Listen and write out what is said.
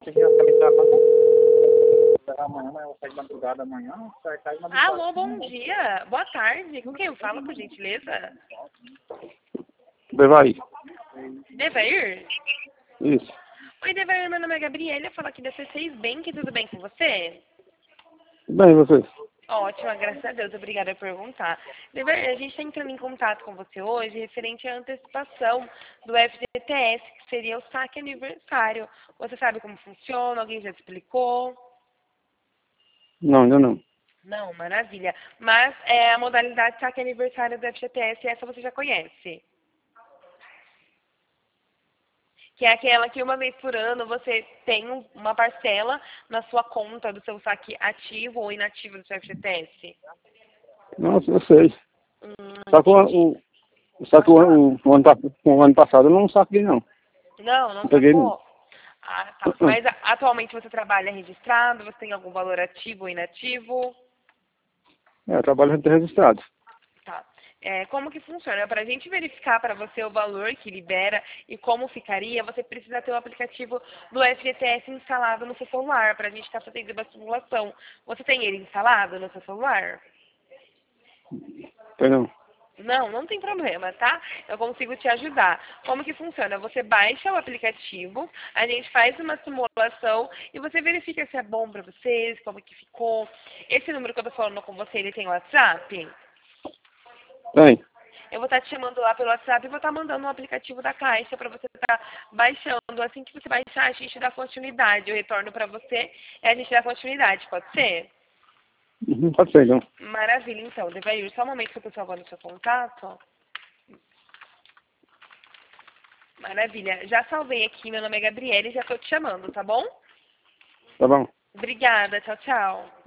Amanhã, mas eu vou sair de madrugada amanhã. Sai de madrugada. Alô, bom dia. Boa tarde. Com quem eu falo, por gentileza? Devaí. Devair? Isso. Oi, Devair, meu nome é Gabriela. Eu falo aqui da C6 Bank. Tudo bem com você? Bem, vocês? Ótimo, graças a Deus. Obrigada por perguntar. Devair, a gente está entrando em contato com você hoje referente à antecipação do FGTS, que seria o saque aniversário. Você sabe como funciona? Alguém já te explicou? Não, ainda não. Não, maravilha. Mas a modalidade saque aniversário do FGTS, essa você já conhece. Que é aquela que uma vez por ano você tem uma parcela na sua conta do seu saque ativo ou inativo do seu FGTS. Nossa, eu sei. Só que Entendi. o ano passado eu não saquei, não. Não Peguei. sacou? Ah, tá. Mas atualmente você trabalha registrado? Você tem algum valor ativo ou inativo? Eu trabalho registrado. Tá. Como que funciona? Para a gente verificar para você o valor que libera e como ficaria, você precisa ter o aplicativo do FGTS instalado no seu celular, para a gente estar fazendo uma simulação. Você tem ele instalado no seu celular? Entendeu? Não tem problema, tá? Eu consigo te ajudar. Como que funciona? Você baixa o aplicativo, a gente faz uma simulação e você verifica se é bom para vocês, como que ficou. Esse número que eu tô falando com você, ele tem WhatsApp? Tem. Eu vou estar te chamando lá pelo WhatsApp e vou estar mandando um aplicativo da Caixa para você estar baixando. Assim que você baixar, a gente dá continuidade. Eu retorno para você e a gente dá continuidade. Pode ser? Uhum, pode ser, então. Maravilha, então. Devair, só um momento que eu estou salvando o seu contato. Maravilha. Já salvei aqui. Meu nome é Gabriela e já estou te chamando, tá bom? Tá bom. Obrigada. Tchau, tchau.